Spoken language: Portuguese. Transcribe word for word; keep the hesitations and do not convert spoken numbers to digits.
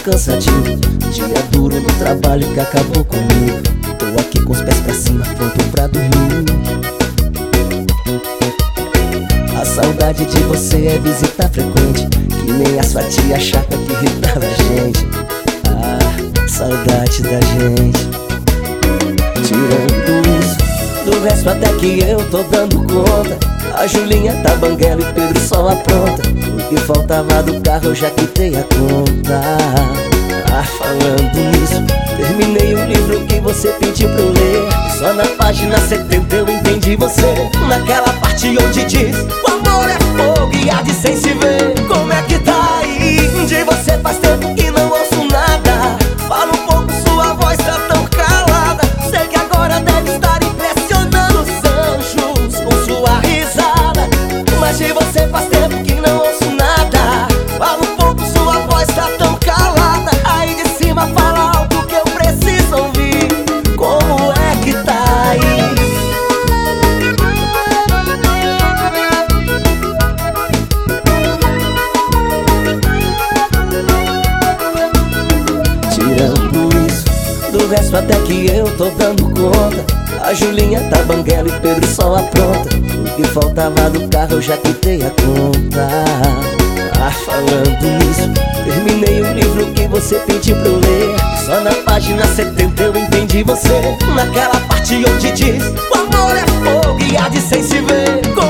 cansativo, dia duro no trabalho que acabou comigo. Tô aqui com os pés pra cima, pronto pra dormir. A saudade de você é visita frequente, que nem a sua tia chata que irritava a gente. Ah, saudade da gente. Tirando isso, do resto até que eu tô dando conta. A Julinha tá banguela e Pedro só apronta. O que faltava do carro eu já quitei a conta. Ah, falando nisso, terminei o livro que você pediu pra eu ler. Só na página setenta eu entendi você. Naquela parte onde diz: o amor é fogo e há de sem se ver. Como é que tá aí? De você faz tempo que não ouço nada. Fala um pouco, sua voz tá tão calada. Sei que agora deve estar impressionando os anjos com sua risada. Mas de você faz tempo que não ouço nada. Fala um pouco, sua voz tá tão calada. Aí de cima fala algo que eu preciso ouvir. Como é que tá aí? Tirando isso, do resto até que eu tô dando conta. A Julinha tá banguela e Pedro só apronta. O que faltava do carro eu já quitei a conta. Ah, falando nisso, terminei o livro que você pediu pra eu ler. Só na página setenta eu entendi você. Naquela parte onde diz: o amor é fogo e há de sem se ver.